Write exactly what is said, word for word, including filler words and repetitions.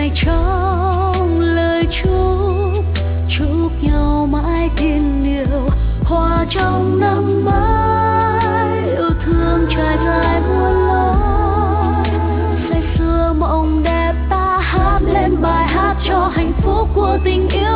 lại trong lời chúc, chúc nhau mãi tin yêu, hòa trong năm mới yêu thương trải dài muôn lối. Say sưa mộng đẹp ta hát lên bài hát cho hạnh phúc của tình yêu.